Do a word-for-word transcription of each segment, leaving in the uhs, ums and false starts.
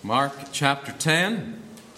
Mark chapter ten.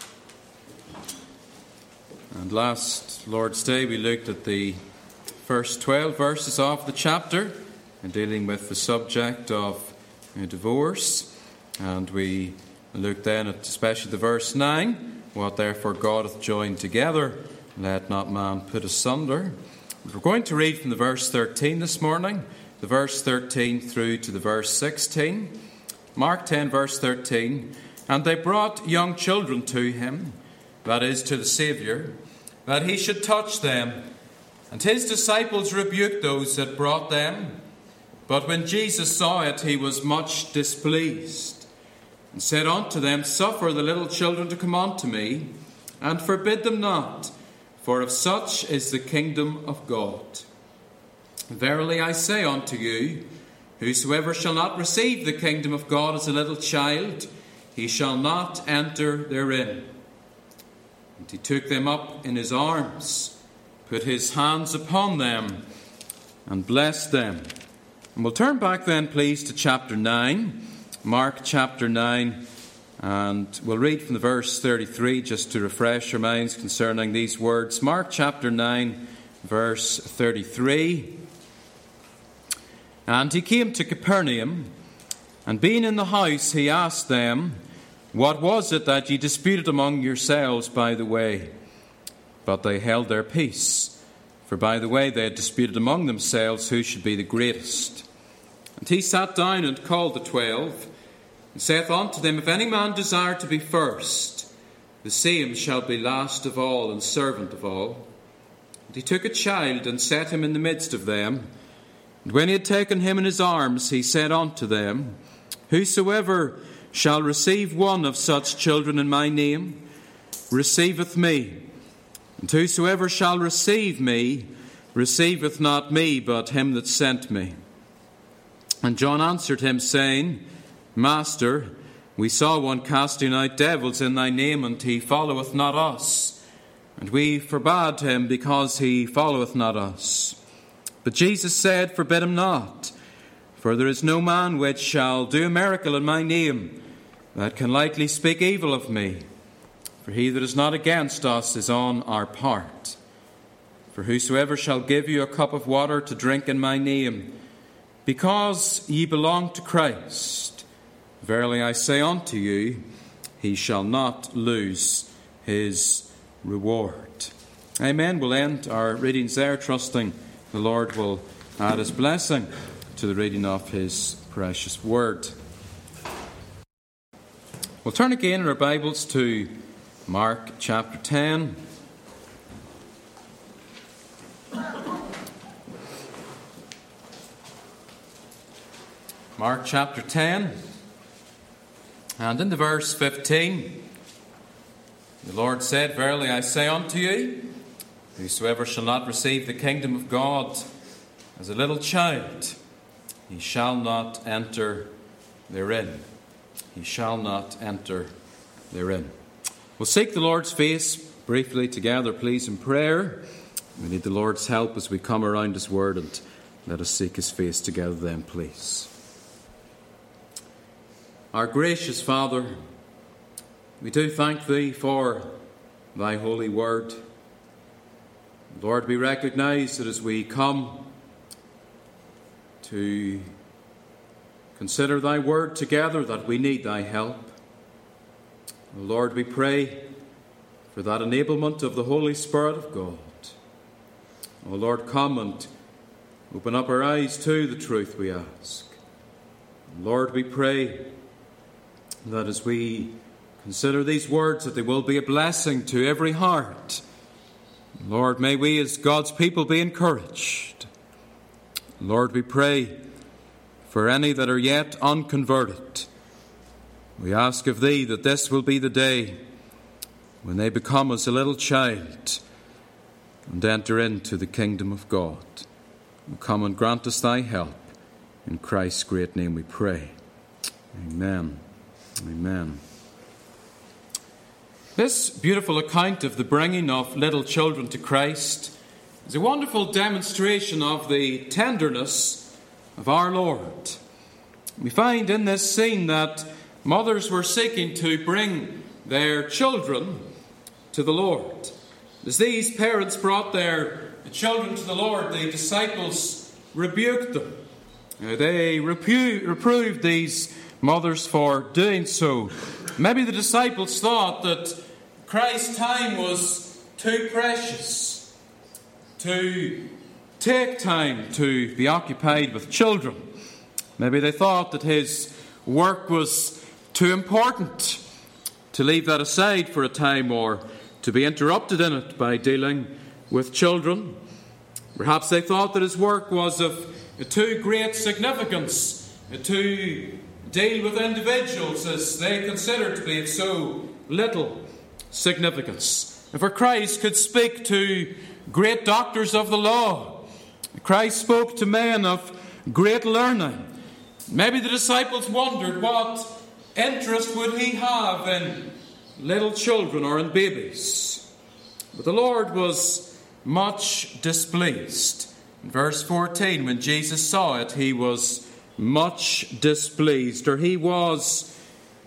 And last Lord's Day we looked at the first twelve verses of the chapter and dealing with the subject of uh, divorce. And we looked then at especially the verse nine, what therefore God hath joined together, let not man put asunder. We're going to read from the verse thirteen this morning, the verse thirteen through to the verse sixteen. Mark ten verse thirteen. And they brought young children to him, that is, to the Saviour, that he should touch them. And his disciples rebuked those that brought them. But when Jesus saw it, he was much displeased, and said unto them, Suffer the little children to come unto me, and forbid them not, for of such is the kingdom of God. Verily I say unto you, whosoever shall not receive the kingdom of God as a little child, he shall not enter therein. And he took them up in his arms, put his hands upon them, and blessed them. And we'll turn back then, please, to chapter nine, Mark chapter nine, and we'll read from the verse thirty-three, just to refresh our minds concerning these words. Mark chapter nine, verse thirty-three. And he came to Capernaum, and being in the house, he asked them, What was it that ye disputed among yourselves by the way? But they held their peace, for by the way they had disputed among themselves who should be the greatest. And he sat down and called the twelve, and saith unto them, If any man desire to be first, the same shall be last of all and servant of all. And he took a child and set him in the midst of them. And when he had taken him in his arms, he said unto them, Whosoever shall receive one of such children in my name, receiveth me. And whosoever shall receive me, receiveth not me, but him that sent me. And John answered him, saying, Master, we saw one casting out devils in thy name, and he followeth not us. And we forbade him, because he followeth not us. But Jesus said, Forbid him not, for there is no man which shall do a miracle in my name, that can lightly speak evil of me. For he that is not against us is on our part. For whosoever shall give you a cup of water to drink in my name, because ye belong to Christ, verily I say unto you, he shall not lose his reward. Amen. We'll end our readings there, trusting the Lord will add his blessing to the reading of his precious word. We'll turn again in our Bibles to Mark chapter ten. Mark chapter ten. And in the verse fifteen, the Lord said, Verily I say unto you, whosoever shall not receive the kingdom of God as a little child, he shall not enter therein. He shall not enter therein. We'll seek the Lord's face briefly together, please, in prayer. We need the Lord's help as we come around his word, and let us seek his face together then, please. Our gracious Father, we do thank thee for thy holy word. Lord, we recognize that as we come to consider thy word together, that we need thy help. Lord, we pray for that enablement of the Holy Spirit of God. O Lord, come and open up our eyes to the truth, we ask. Lord, we pray that as we consider these words, that they will be a blessing to every heart. Lord, may we as God's people be encouraged. Lord, we pray for any that are yet unconverted. We ask of thee that this will be the day when they become as a little child and enter into the kingdom of God. Come and grant us thy help. In Christ's great name we pray. Amen. Amen. This beautiful account of the bringing of little children to Christ is a wonderful demonstration of the tenderness of our Lord. We find in this scene that mothers were seeking to bring their children to the Lord. As these parents brought their children to the Lord, the disciples rebuked them. They repu- reproved these mothers for doing so. Maybe the disciples thought that Christ's time was too precious to take time to be occupied with children. Maybe they thought that his work was too important to leave that aside for a time, or to be interrupted in it by dealing with children. Perhaps they thought that his work was of too great significance to deal with individuals as they considered to be of so little significance. For Christ could speak to great doctors of the law. Christ spoke to men of great learning. Maybe the disciples wondered what interest would he have in little children or in babies. But the Lord was much displeased. In verse fourteen, when Jesus saw it, he was much displeased, or he was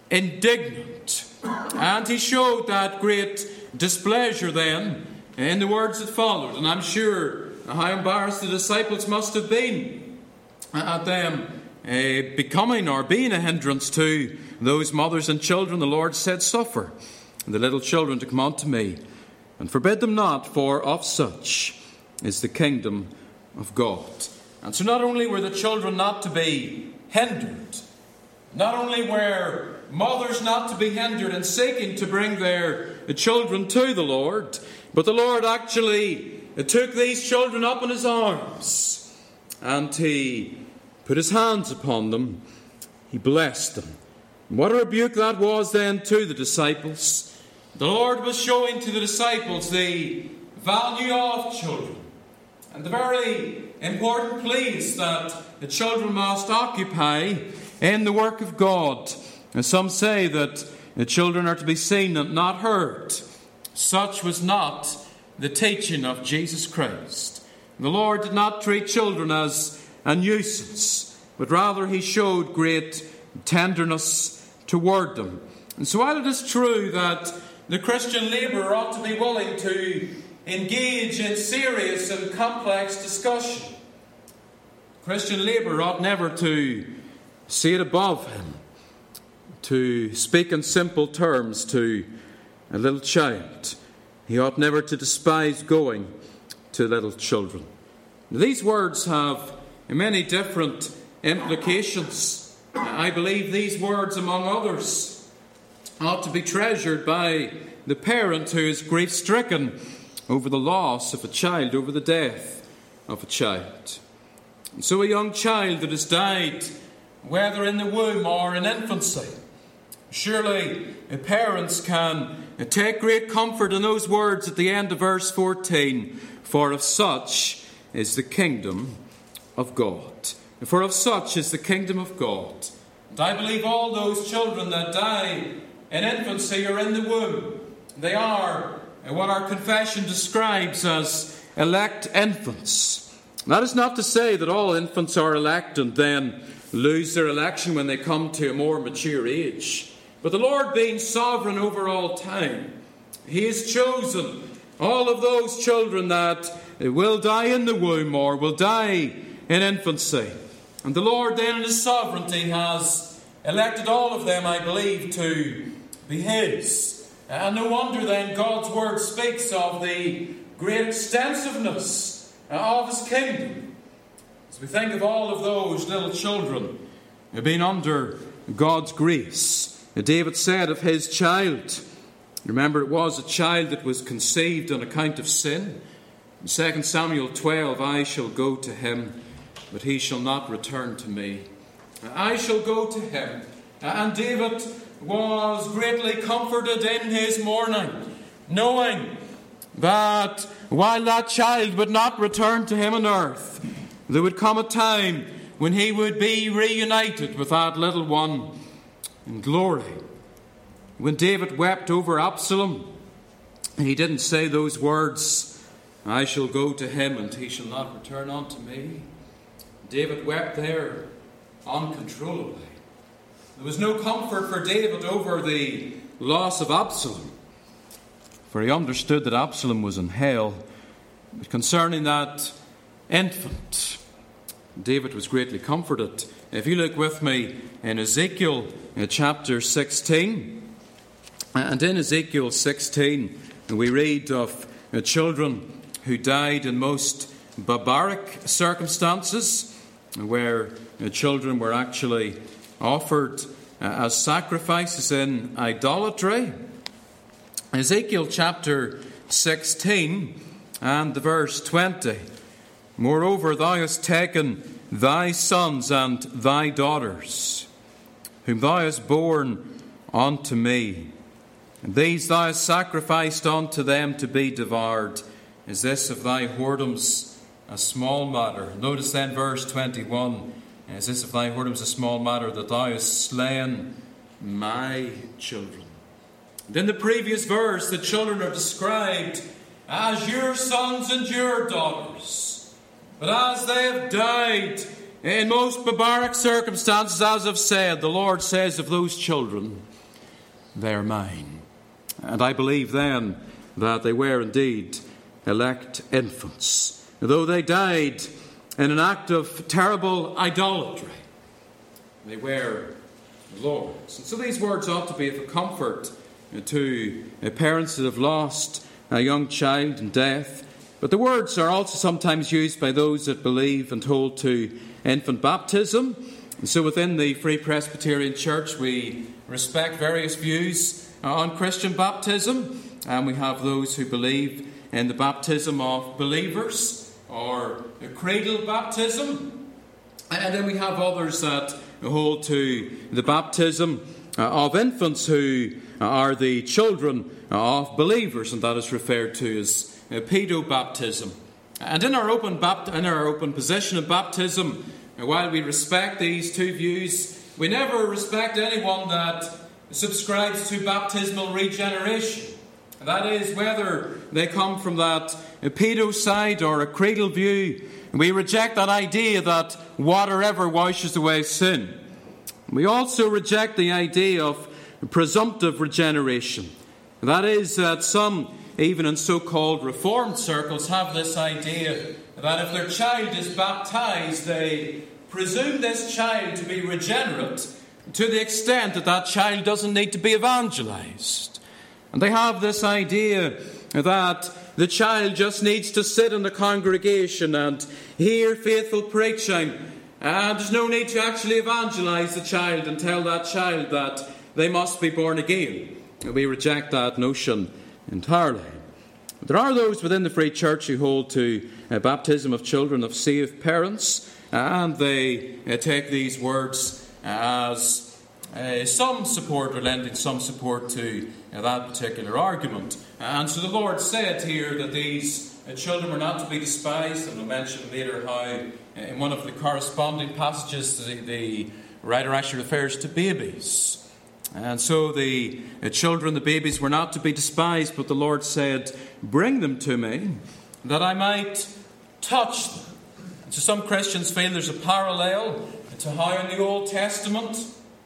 indignant. And he showed that great displeasure then in the words that followed. And I'm sure how embarrassed the disciples must have been at them Uh, becoming or being a hindrance to those mothers and children. The Lord said, "Suffer the little children to come unto me, and forbid them not, for of such is the kingdom of God." And so not only were the children not to be hindered, not only were mothers not to be hindered in seeking to bring their children to the Lord, but the Lord actually took these children up in his arms, and he put his hands upon them. He blessed them. What a rebuke that was then to the disciples. The Lord was showing to the disciples the value of children, and the very important place that the children must occupy in the work of God. And some say that the children are to be seen and not heard. Such was not the teaching of Jesus Christ. The Lord did not treat children as a nuisance, but rather he showed great tenderness toward them. And so while it is true that the Christian labourer ought to be willing to engage in serious and complex discussion, Christian labourer ought never to see it above him to speak in simple terms to a little child. He ought never to despise going to little children. These words have many different implications. I believe these words, among others, ought to be treasured by the parent who is grief-stricken over the loss of a child, over the death of a child. And so a young child that has died, whether in the womb or in infancy, surely parents can take great comfort in those words at the end of verse fourteen, "For of such is the kingdom of God." For of such is the kingdom of God. And I believe all those children that die in infancy or in the womb, they are what our confession describes as elect infants. That is not to say that all infants are elect and then lose their election when they come to a more mature age. But the Lord, being sovereign over all time, he has chosen all of those children that will die in the womb or will die in infancy. And the Lord then in his sovereignty has elected all of them, I believe, to be his. And no wonder then God's word speaks of the great extensiveness of his kingdom. As we think of all of those little children being under God's grace. David said of his child, remember it was a child that was conceived on account of sin. In Second Samuel twelve, "I shall go to him, but he shall not return to me. I shall go to him." And David was greatly comforted in his mourning, knowing that while that child would not return to him on earth, there would come a time when he would be reunited with that little one in glory. When David wept over Absalom, he didn't say those words, "I shall go to him and he shall not return unto me." David wept there uncontrollably. There was no comfort for David over the loss of Absalom, for he understood that Absalom was in hell. But concerning that infant, David was greatly comforted. If you look with me in Ezekiel chapter sixteen, and in Ezekiel sixteen, we read of children who died in most barbaric circumstances, where children were actually offered as sacrifices in idolatry. Ezekiel chapter sixteen and the verse twenty. Moreover, thou hast taken thy sons and thy daughters, whom thou hast borne unto me, and these thou hast sacrificed unto them to be devoured. Is this of thy whoredoms a small matter? Notice then verse twenty-one. Is this of thy whoredoms a small matter, that thou hast slain my children? And in the previous verse, the children are described as your sons and your daughters. But as they have died in most barbaric circumstances, as I've said, the Lord says of those children, they are mine. And I believe then that they were indeed elect infants. Though they died in an act of terrible idolatry, they were the Lord's. And so these words ought to be of comfort to parents that have lost a young child in death. But the words are also sometimes used by those that believe and hold to infant baptism. And so within the Free Presbyterian Church, we respect various views on Christian baptism. And we have those who believe in the baptism of believers, or the cradle baptism. And then we have others that hold to the baptism of infants, who are the children of believers, and that is referred to as pedobaptism. And in our open bapt- in our open position of baptism, while we respect these two views, we never respect anyone that subscribes to baptismal regeneration. That is, whether they come from that pedo side or a cradle view, we reject that idea that water ever washes away sin. We also reject the idea of presumptive regeneration. That is, that some, even in so-called reformed circles, have this idea that if their child is baptized, they presume this child to be regenerate to the extent that that child doesn't need to be evangelized. And they have this idea that the child just needs to sit in the congregation and hear faithful preaching, and there's no need to actually evangelize the child and tell that child that they must be born again. We reject that notion entirely. There are those within the Free Church who hold to uh, baptism of children of saved parents, and they uh, take these words as uh, some support, or lending some support to uh, that particular argument. And so the Lord said here that these uh, children were not to be despised, and we'll mention later how uh, in one of the corresponding passages the, the writer actually refers to babies. And so the uh, children, the babies, were not to be despised, but the Lord said, bring them to me, that I might touch them. And so some Christians feel there's a parallel to how in the Old Testament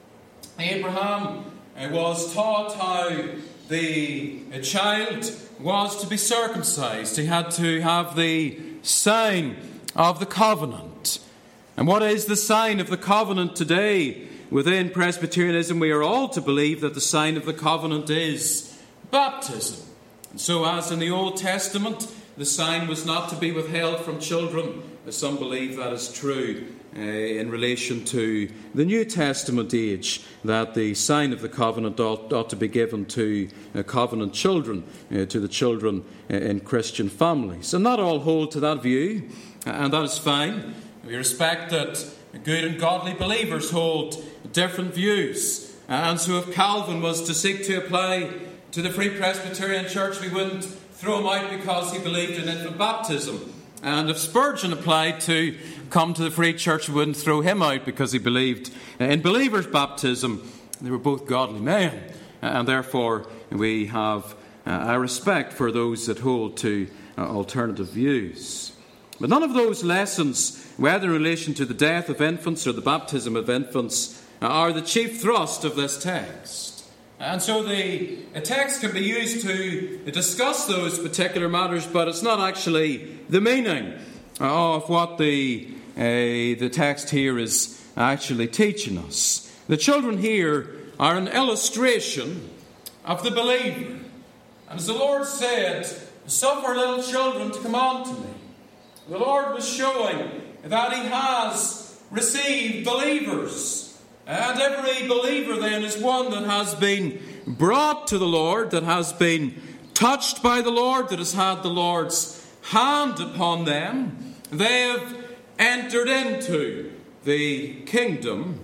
Abraham uh, was taught how the uh, child was to be circumcised. He had to have the sign of the covenant. And what is the sign of the covenant today? Within Presbyterianism, we are all to believe that the sign of the covenant is baptism. And so, as in the Old Testament, the sign was not to be withheld from children, as some believe that is true uh, in relation to the New Testament age, that the sign of the covenant ought, ought to be given to uh, covenant children, uh, to the children uh, in Christian families. And not all hold to that view, and that is fine. We respect that good and godly believers hold different views. And so if Calvin was to seek to apply to the Free Presbyterian Church, we wouldn't throw him out because he believed in infant baptism. And if Spurgeon applied to come to the Free Church, we wouldn't throw him out because he believed in believers' baptism. They were both godly men. And therefore we have a respect for those that hold to alternative views. But none of those lessons, whether in relation to the death of infants or the baptism of infants, are the chief thrust of this text. And so the text can be used to discuss those particular matters, but it's not actually the meaning of what the, uh, the text here is actually teaching us. The children here are an illustration of the believer. And as the Lord said, suffer little children to come unto me. The Lord was showing that He has received believers. And every believer then is one that has been brought to the Lord, that has been touched by the Lord, that has had the Lord's hand upon them. They have entered into the kingdom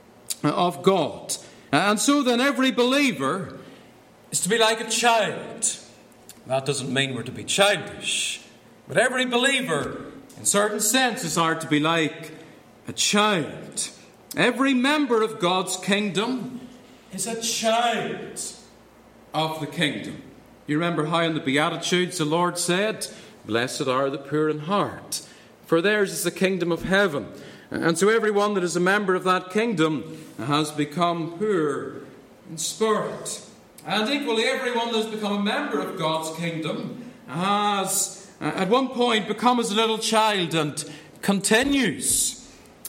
of God. And so then every believer is to be like a child. That doesn't mean we're to be childish. But every believer, in certain senses, are to be like a child. Every member of God's kingdom is a child of the kingdom. You remember how in the Beatitudes the Lord said, "Blessed are the pure in heart, for theirs is the kingdom of heaven." And so everyone that is a member of that kingdom has become pure in spirit. And equally, everyone that has become a member of God's kingdom has at one point become as a little child and continues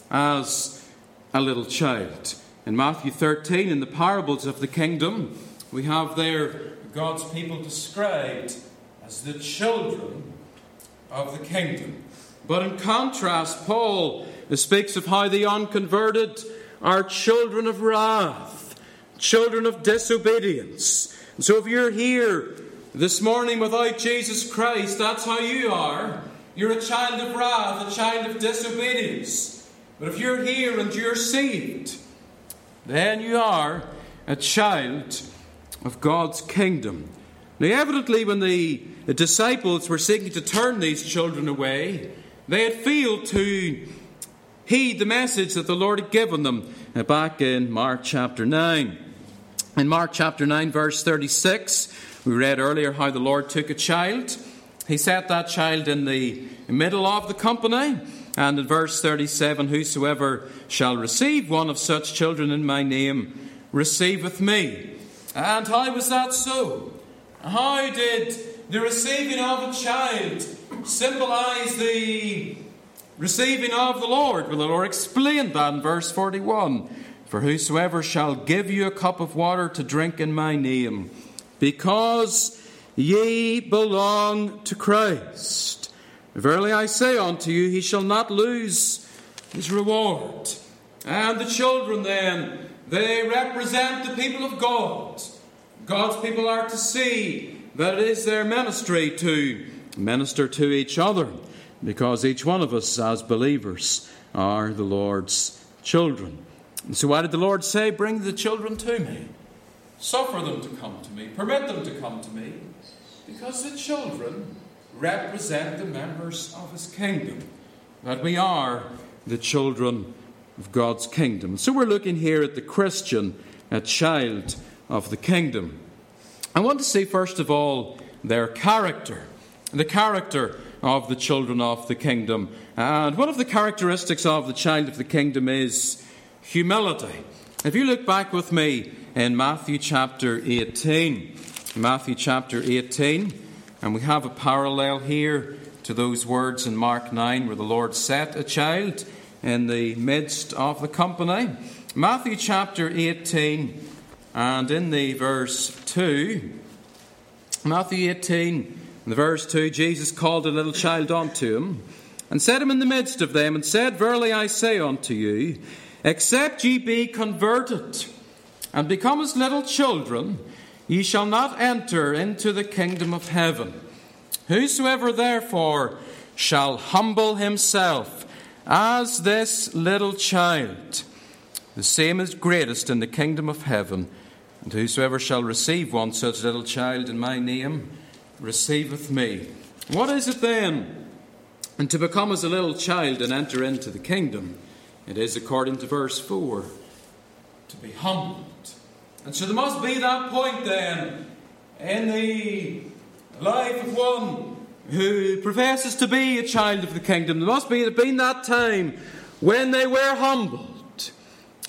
as a little child. In Matthew thirteen, in the parables of the kingdom, we have there God's people described as the children of the kingdom. But in contrast, Paul speaks of how the unconverted are children of wrath, children of disobedience. And so if you're here this morning without Jesus Christ, that's how you are. You're a child of wrath, a child of disobedience. But if you're here and you're saved, then you are a child of God's kingdom. Now, evidently, when the, the disciples were seeking to turn these children away, they had failed to heed the message that the Lord had given them back in Mark chapter nine. In Mark chapter nine, verse thirty-six, we read earlier how the Lord took a child. He set that child in the middle of the company. And in verse thirty-seven, whosoever shall receive one of such children in my name receiveth me. And how was that so? How did the receiving of a child symbolize the receiving of the Lord? Well, the Lord explained that in verse forty-one. For whosoever shall give you a cup of water to drink in my name, because ye belong to Christ, verily I say unto you, he shall not lose his reward. And the children then, they represent the people of God. God's people are to see that it is their ministry to minister to each other, because each one of us as believers are the Lord's children. And so why did the Lord say, bring the children to me? Suffer them to come to me. Permit them to come to me. Because the children represent the members of His kingdom. That we are the children of God's kingdom. So we're looking here at the Christian, a child of the kingdom. I want to see first of all their character. The character of the children of the kingdom. And one of the characteristics of the child of the kingdom is humility. If you look back with me in Matthew chapter eighteen. Matthew chapter eighteen. And we have a parallel here to those words in Mark nine where the Lord set a child in the midst of the company. Matthew chapter eighteen and in the verse two. Matthew eighteen in the verse two, Jesus called a little child unto him and set him in the midst of them and said, verily I say unto you, except ye be converted and become as little children, ye shall not enter into the kingdom of heaven. Whosoever therefore shall humble himself as this little child, the same is greatest in the kingdom of heaven. And whosoever shall receive one such little child in my name receiveth me. What is it then? And to become as a little child and enter into the kingdom, it is according to verse four, to be humbled. And so there must be that point then in the life of one who professes to be a child of the kingdom. There must be have been that time when they were humbled.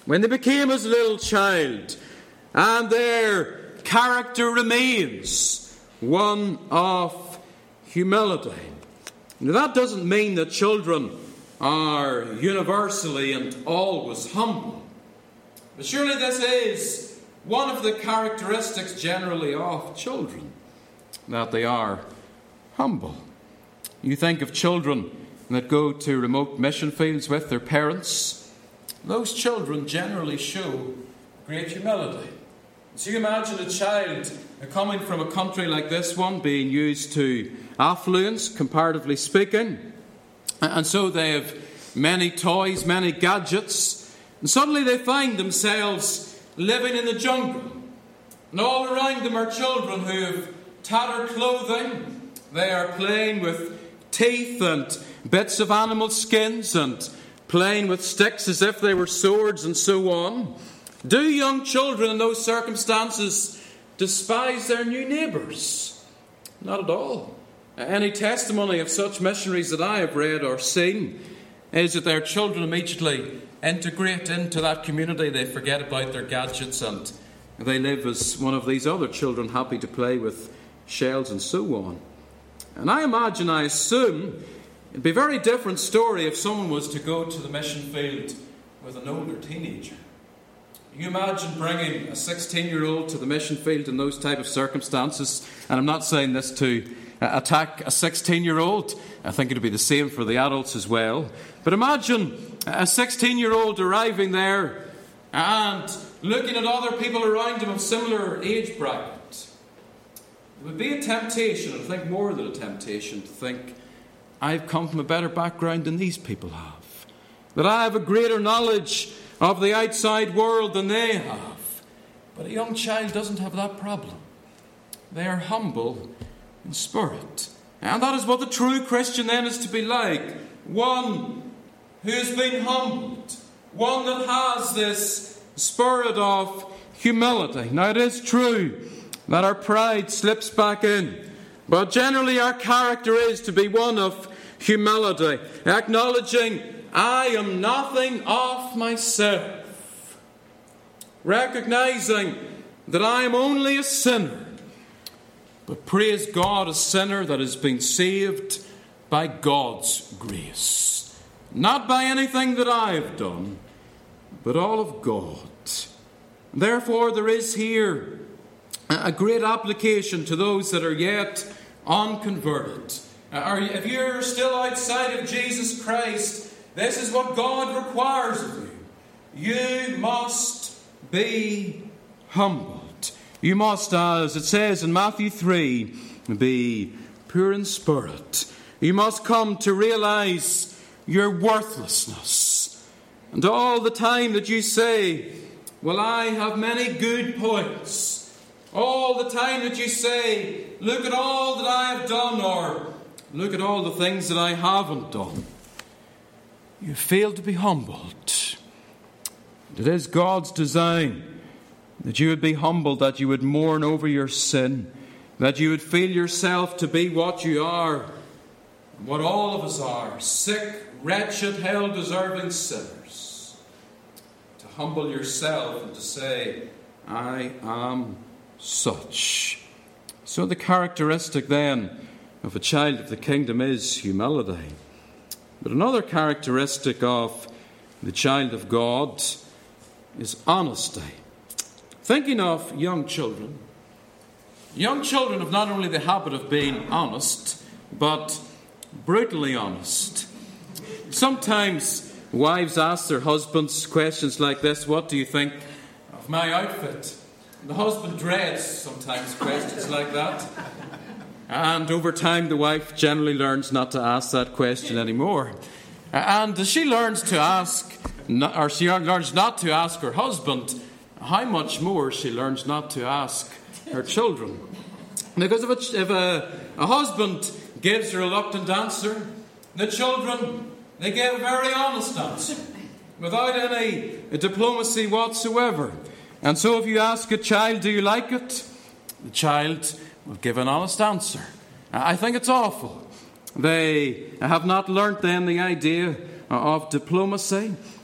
when they became as a little child, and their character remains one of humility. Now, that doesn't mean that children are universally and always humble. But surely this is one of the characteristics generally of children, that they are humble. You think of children that go to remote mission fields with their parents. Those children generally show great humility. So you imagine a child coming from a country like this one, being used to affluence, comparatively speaking. And so they have many toys, many gadgets. And suddenly they find themselves living in the jungle. And all around them are children who have tattered clothing. They are playing with teeth and bits of animal skins and playing with sticks as if they were swords and so on. Do young children in those circumstances despise their new neighbours? Not at all. Any testimony of such missionaries that I have read or seen is that their children immediately integrate into that community. They forget about their gadgets and they live as one of these other children, happy to play with shells and so on. And I imagine, I assume, it'd be a very different story if someone was to go to the mission field with an older teenager. You imagine bringing a sixteen-year-old to the mission field in those type of circumstances, and I'm not saying this to attack a sixteen-year-old. I think it would be the same for the adults as well. But imagine a sixteen-year-old arriving there and looking at other people around him of similar age bracket. It would be a temptation, I think more than a temptation, to think, I've come from a better background than these people have. That I have a greater knowledge of the outside world than they have. But a young child doesn't have that problem. They are humble in spirit. And that is what the true Christian then is to be like. One who has been humbled. One that has this spirit of humility. Now it is true that our pride slips back in. But generally our character is to be one of humility. Acknowledging, I am nothing of myself. Recognizing that I am only a sinner. But praise God, a sinner that has been saved by God's grace. Not by anything that I have done, but all of God. Therefore, there is here a great application to those that are yet unconverted. If you're still outside of Jesus Christ, this is what God requires of you. You must be humbled. You must, as it says in Matthew three, be pure in spirit. You must come to realize your worthlessness. And all the time that you say, well, I have many good points. All the time that you say, look at all that I have done, or look at all the things that I haven't done. You fail to be humbled. It is God's design that you would be humbled, that you would mourn over your sin, that you would feel yourself to be what you are, what all of us are, sick, wretched, hell-deserving sinners. To humble yourself and to say, I am such. So the characteristic then of a child of the kingdom is humility. But another characteristic of the child of God is honesty. Thinking of young children, young children have not only the habit of being honest, but brutally honest. Sometimes wives ask their husbands questions like this: what do you think of my outfit? And the husband dreads sometimes questions like that. And over time the wife generally learns not to ask that question anymore. And she learns to ask, or she learns not to ask her husband, how much more she learns not to ask her children. Because if a, if a, a husband gives a reluctant answer, the children, they give a very honest answer, without any diplomacy whatsoever. And so if you ask a child, do you like it? The child will give an honest answer. I think it's awful. They have not learnt then the idea of diplomacy.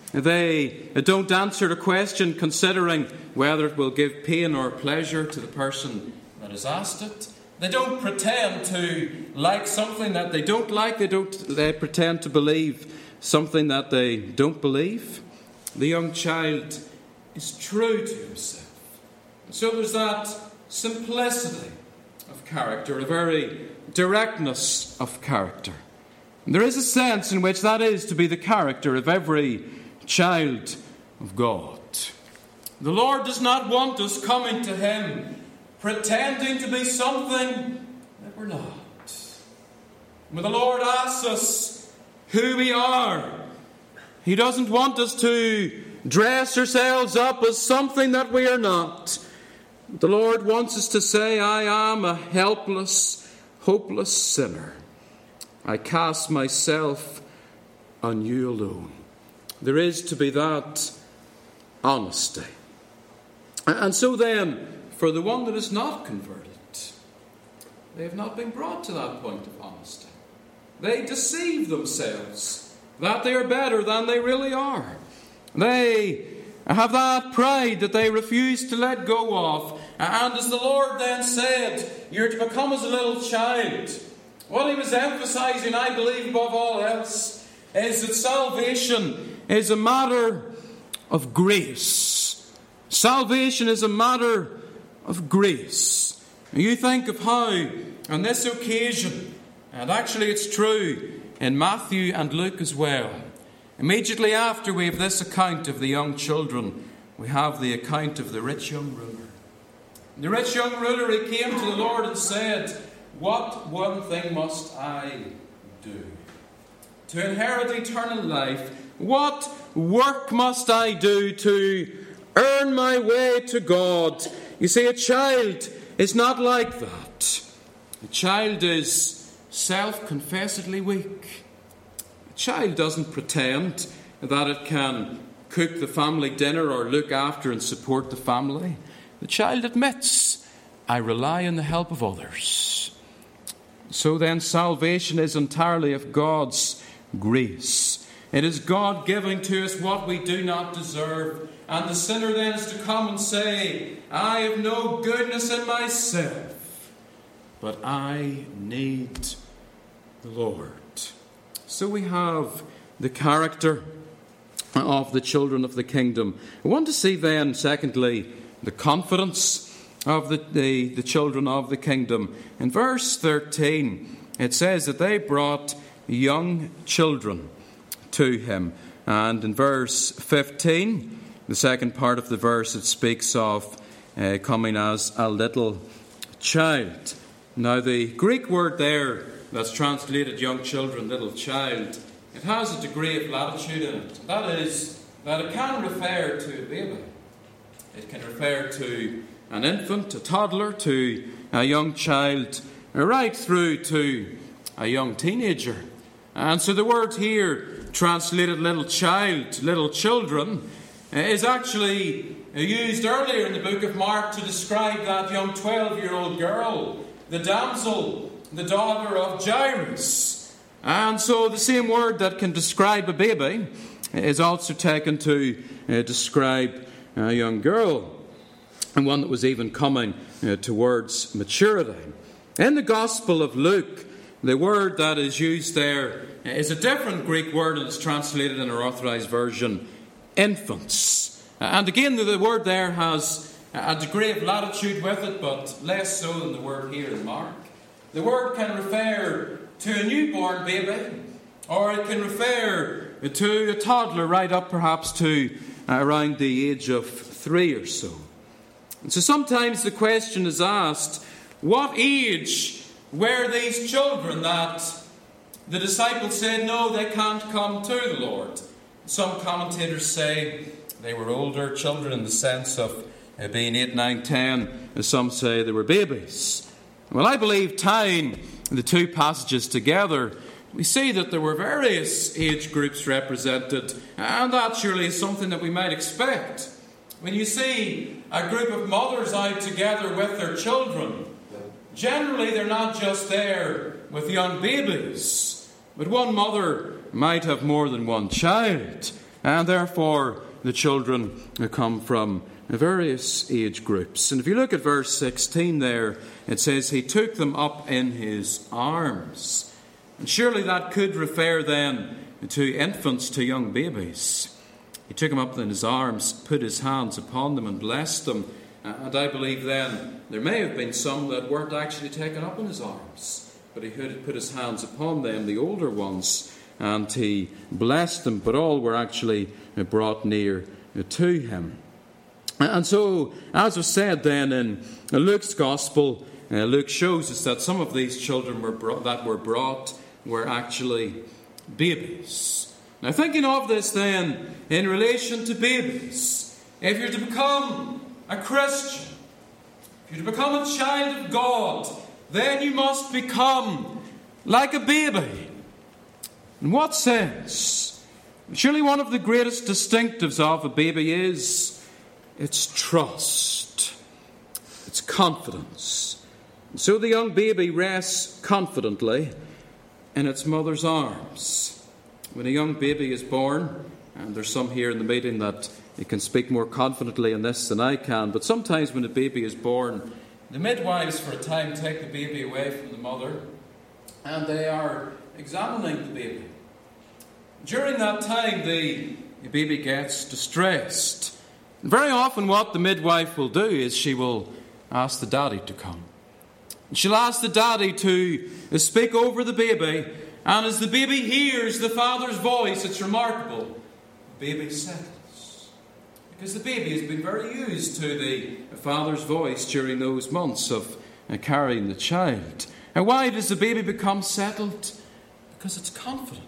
They don't answer the question considering whether it will give pain or pleasure to the person that has asked it. They don't pretend to like something that they don't like. They don't they pretend to believe something that they don't believe. The young child is true to himself. So there's that simplicity of character, a very directness of character. And there is a sense in which that is to be the character of every child of God. The Lord does not want us coming to Him pretending to be something that we're not. When the Lord asks us who we are, He doesn't want us to dress ourselves up as something that we are not. The Lord wants us to say, I am a helpless, hopeless sinner. I cast myself on you alone. There is to be that honesty. And so then, for the one that is not converted, they have not been brought to that point of honesty. They deceive themselves that they are better than they really are. They have that pride that they refuse to let go of. And as the Lord then said, you're to become as a little child. What He was emphasizing, I believe, above all else, is that salvation is a matter of grace. Salvation is a matter of grace. You think of how, on this occasion, and actually it's true in Matthew and Luke as well, immediately after we have this account of the young children, we have the account of the rich young ruler. The rich young ruler, he came to the Lord and said, what one thing must I do to inherit eternal life? What work must I do to earn my way to God? You see, a child is not like that. A child is self-confessedly weak. A child doesn't pretend that it can cook the family dinner or look after and support the family. The child admits, I rely on the help of others. So then salvation is entirely of God's grace. It is God giving to us what we do not deserve. And the sinner then is to come and say, I have no goodness in myself, but I need the Lord. So we have the character of the children of the kingdom. I want to see then, secondly, the confidence of the, the, the children of the kingdom. In verse thirteen, it says that they brought young children to Him. And in verse fifteen, the second part of the verse, it speaks of uh, coming as a little child. Now, the Greek word there that's translated young children, little child, it has a degree of latitude in it. That is, that it can refer to a baby. It can refer to an infant, a toddler, to a young child, right through to a young teenager. And so the word here, translated little child, little children, is actually used earlier in the book of Mark to describe that young twelve-year-old girl, the damsel, the daughter of Jairus. And so the same word that can describe a baby is also taken to uh, describe a young girl, and one that was even coming uh, towards maturity. In the Gospel of Luke, the word that is used there is a different Greek word, and it's translated in our authorized version, infants. And again, the word there has a degree of latitude with it, but less so than the word here in Mark. The word can refer to a newborn baby, or it can refer to a toddler right up perhaps to around the age of three or so. And so sometimes the question is asked, what age were these children that the disciples said, no, they can't come to the Lord? Some commentators say they were older children in the sense of uh, being eight, nine, ten. Some say they were babies. Well, I believe tying the two passages together, we see that there were various age groups represented, and that surely is something that we might expect. When you see a group of mothers out together with their children, generally they're not just there with young babies, but one mother might have more than one child. And therefore, the children come from various age groups. And if you look at verse sixteen there, it says, he took them up in his arms. And surely that could refer then to infants, to young babies. He took them up in his arms, put his hands upon them and blessed them. And I believe then there may have been some that weren't actually taken up in his arms, but he had put his hands upon them, the older ones, and he blessed them, but all were actually brought near to him. And so, as was said then in Luke's Gospel, uh, Luke shows us that some of these children were brought, that were brought were actually babies. Now, thinking of this then in relation to babies, if you're to become a Christian, if you're to become a child of God, then you must become like a baby. In what sense? Surely one of the greatest distinctives of a baby is its trust, its confidence. And so the young baby rests confidently in its mother's arms. When a young baby is born, and there's some here in the meeting that you can speak more confidently in this than I can, but sometimes when a baby is born, the midwives for a time take the baby away from the mother, and they are examining the baby. During that time, the, the baby gets distressed. And very often what the midwife will do is she will ask the daddy to come. And she'll ask the daddy to speak over the baby, and as the baby hears the father's voice, it's remarkable, the baby settles. Because the baby has been very used to the father's voice during those months of carrying the child. And why does the baby become settled? Because it's confident.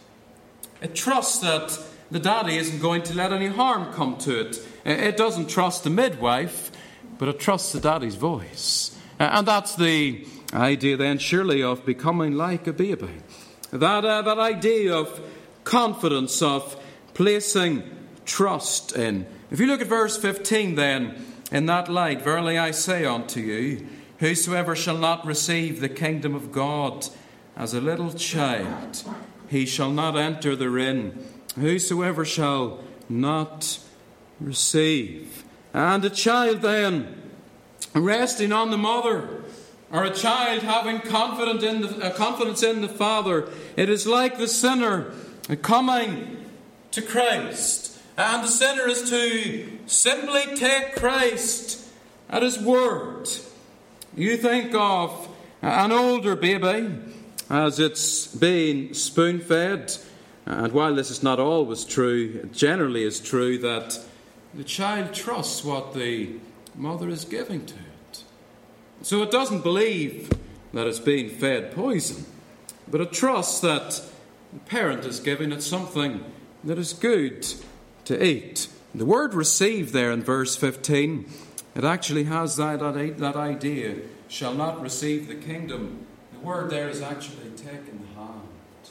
It trusts that the daddy isn't going to let any harm come to it. It doesn't trust the midwife, but it trusts the daddy's voice. And that's the idea then, surely, of becoming like a baby. That, uh, that idea of confidence, of placing trust in. If you look at verse fifteen then, in that light, verily I say unto you, whosoever shall not receive the kingdom of God as a little child, he shall not enter therein. Whosoever shall not receive. And a child then, resting on the mother, or a child having confidence in the, uh, confidence in the Father, it is like the sinner coming to Christ. And the sinner is to simply take Christ at his word. You think of an older baby as it's being spoon-fed. And while this is not always true, it generally is true that the child trusts what the mother is giving to it. So it doesn't believe that it's being fed poison, but it trusts that the parent is giving it something that is good to eat. The word receive there in verse fifteen, it actually has that, that, that idea, shall not receive the kingdom. The word there is actually take in the hand.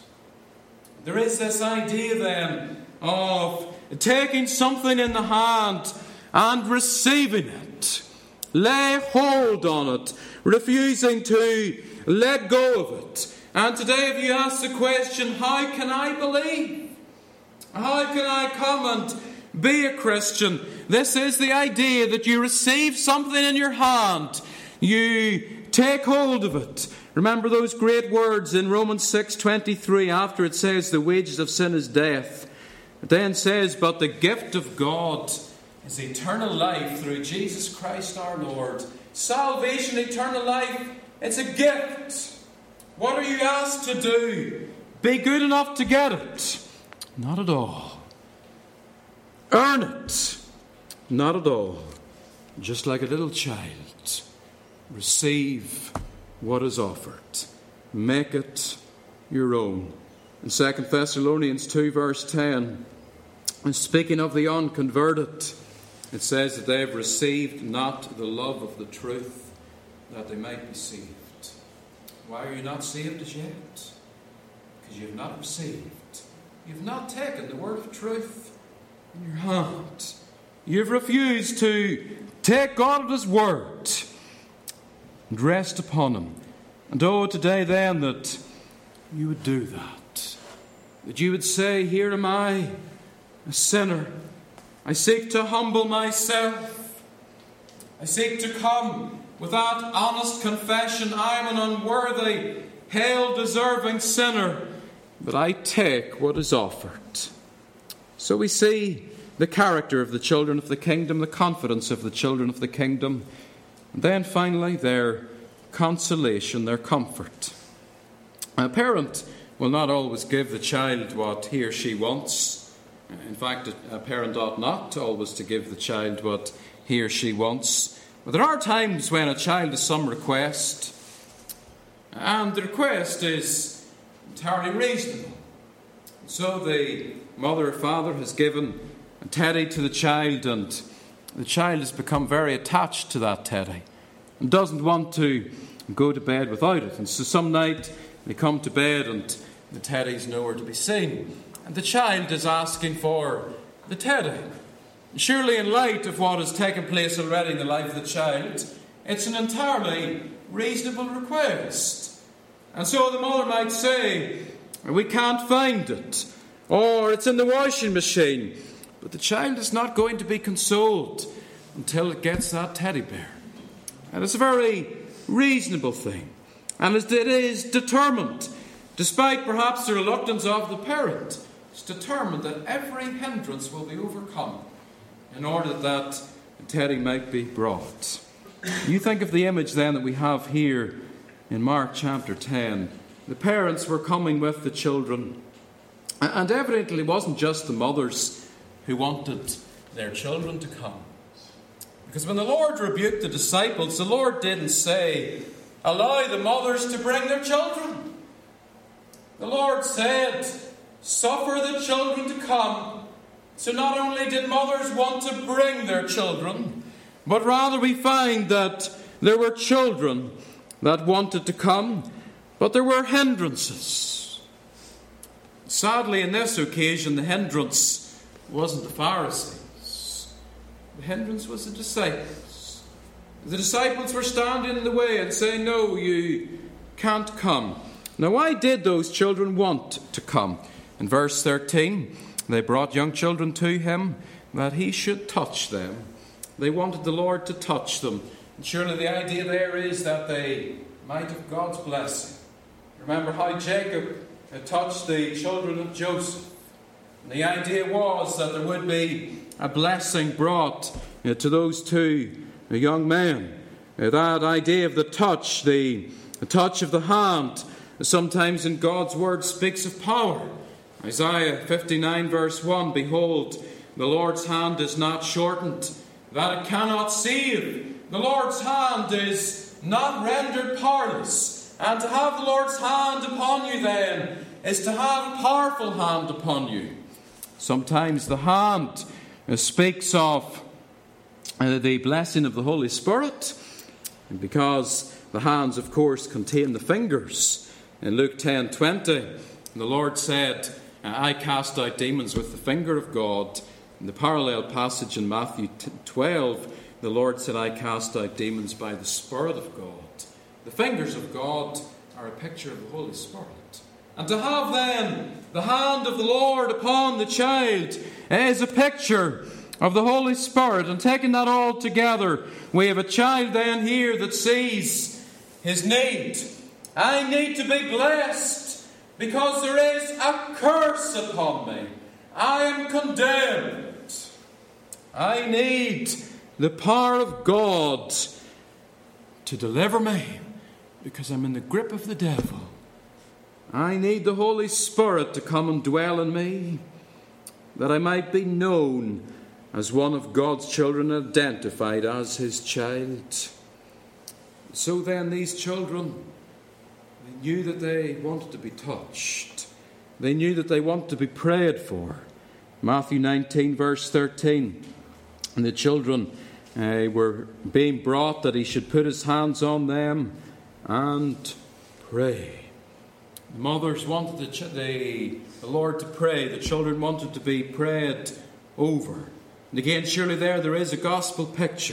There is this idea then of taking something in the hand and receiving it. Lay hold on it, refusing to let go of it. And today if you ask the question, how can I believe? How can I come and be a Christian? This is the idea that you receive something in your hand. You take hold of it. Remember those great words in Romans six twenty-three, after it says the wages of sin is death. It then says, but the gift of God is eternal life through Jesus Christ our Lord. Salvation, eternal life, it's a gift. What are you asked to do? Be good enough to get it? Not at all. Earn it? Not at all. Just like a little child, receive what is offered. Make it your own. In Second Thessalonians two verse ten, and speaking of the unconverted, it says that they have received not the love of the truth, that they might be saved. Why are you not saved as yet? Because you have not received. You have not taken the word of truth in your hand. You have refused to take God at his word and rest upon him. And oh, today then that you would do that. That you would say, here am I, a sinner. I seek to humble myself. I seek to come with that honest confession, I am an unworthy, hell-deserving sinner, but I take what is offered. So we see the character of the children of the kingdom, the confidence of the children of the kingdom, and then finally their consolation, their comfort. A parent will not always give the child what he or she wants. In fact, a parent ought not always to give the child what he or she wants. But there are times when a child has some request, and the request is entirely reasonable. So the mother or father has given a teddy to the child, and the child has become very attached to that teddy and doesn't want to go to bed without it. And so some night they come to bed and the teddy's nowhere to be seen, and the child is asking for the teddy. Surely, in light of what has taken place already in the life of the child, it's an entirely reasonable request. And so the mother might say, we can't find it, or it's in the washing machine. But the child is not going to be consoled until it gets that teddy bear. And it's a very reasonable thing. And it is determined, despite perhaps the reluctance of the parent, it's determined that every hindrance will be overcome in order that that teddy might be brought. You think of the image then that we have here in Mark chapter ten. The parents were coming with the children, and evidently it wasn't just the mothers who wanted their children to come. Because when the Lord rebuked the disciples, the Lord didn't say, allow the mothers to bring their children. The Lord said, suffer the children to come. So not only did mothers want to bring their children, but rather we find that there were children that wanted to come, but there were hindrances. Sadly, in this occasion, the hindrance wasn't the Pharisees. The hindrance was the disciples. The disciples were standing in the way and saying, no, you can't come. Now, why did those children want to come? In verse thirteen, they brought young children to him that he should touch them. They wanted the Lord to touch them. And surely the idea there is that they might have God's blessing. Remember how Jacob had touched the children of Joseph. And the idea was that there would be a blessing brought you know, to those two young men. Uh, that idea of the touch, the, the touch of the hand, sometimes in God's word speaks of power. Isaiah fifty-nine verse one, behold, the Lord's hand is not shortened, that it cannot save. The Lord's hand is not rendered powerless. And to have the Lord's hand upon you then is to have a powerful hand upon you. Sometimes the hand speaks of the blessing of the Holy Spirit, because the hands, of course, contain the fingers. In Luke ten twenty, the Lord said, I cast out demons with the finger of God. In the parallel passage in Matthew twelve, the Lord said, I cast out demons by the Spirit of God. The fingers of God are a picture of the Holy Spirit. And to have then the hand of the Lord upon the child is a picture of the Holy Spirit. And taking that all together, we have a child then here that sees his need. I need to be blessed, because there is a curse upon me. I am condemned. I need the power of God to deliver me, because I'm in the grip of the devil. I need the Holy Spirit to come and dwell in me, that I might be known as one of God's children, identified as his child. So then these children, they knew that they wanted to be touched. They knew that they wanted to be prayed for. Matthew nineteen verse thirteen. And the children uh, were being brought that he should put his hands on them and pray. The mothers wanted the, ch- the, the Lord to pray. The children wanted to be prayed over. And again, surely there, there is a gospel picture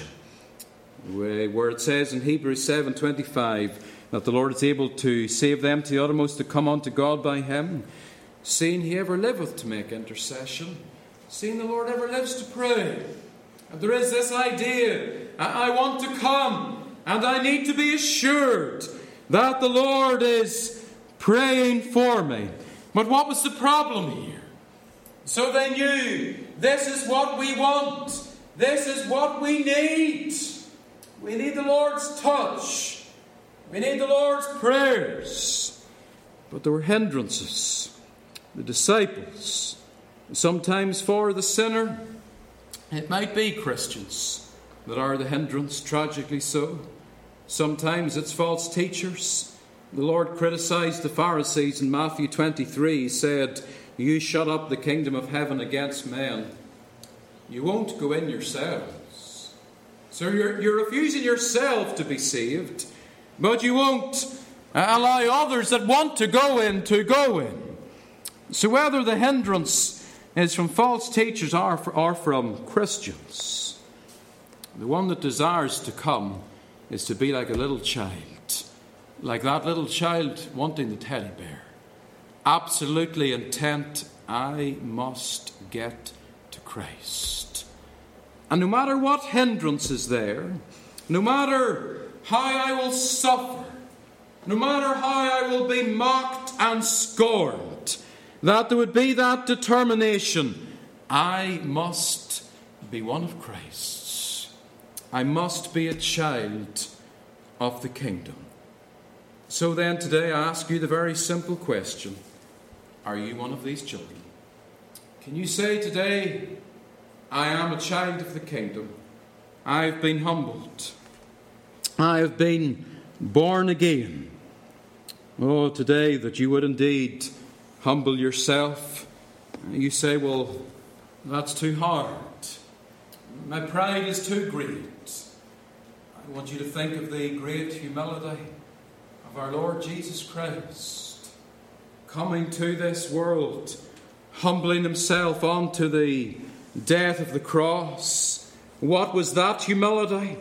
where it says in Hebrews seven twenty-five that the Lord is able to save them to the uttermost to come unto God by him, seeing he ever liveth to make intercession seeing the Lord ever lives to pray. And there is this idea, I want to come, and I need to be assured that the Lord is praying for me. But what was the problem here? So they knew, this is what we want. This is what we need. We need the Lord's touch. We need the Lord's prayers. But there were hindrances. The disciples, sometimes for the sinner, it might be Christians that are the hindrance, tragically so. Sometimes it's false teachers. The Lord criticised the Pharisees in Matthew twenty-three. He said, you shut up the kingdom of heaven against men. You won't go in yourselves. So you're, you're refusing yourself to be saved, but you won't allow others that want to go in to go in. So whether the hindrance is from false teachers or, or from Christians, the one that desires to come is to be like a little child, like that little child wanting the teddy bear, absolutely intent, I must get to Christ. And no matter what hindrance is there, no matter how I will suffer, no matter how I will be mocked and scorned, that there would be that determination, I must be one of Christ's. I must be a child of the kingdom. So then today I ask you the very simple question, are you one of these children? Can you say today, I am a child of the kingdom. I have been humbled. I have been born again. Oh, today that you would indeed humble yourself. You say, well, that's too hard. My pride is too great. I want you to think of the great humility of our Lord Jesus Christ, coming to this world, humbling himself onto the death of the cross. What was that humility?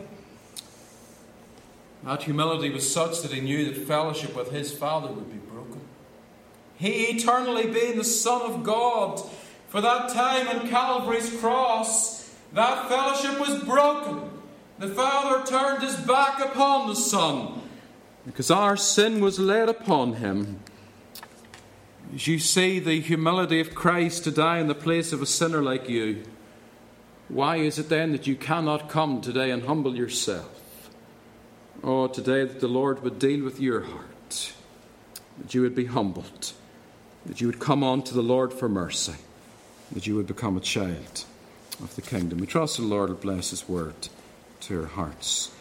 That humility was such that he knew that fellowship with his Father would be broken. He, eternally being the Son of God, for that time on Calvary's cross, that fellowship was broken. The Father turned his back upon the Son, because our sin was laid upon him. As you see the humility of Christ to die in the place of a sinner like you, why is it then that you cannot come today and humble yourself? Oh, today that the Lord would deal with your heart, that you would be humbled, that you would come on to the Lord for mercy, that you would become a child of the kingdom. We trust the Lord will bless his word to your hearts.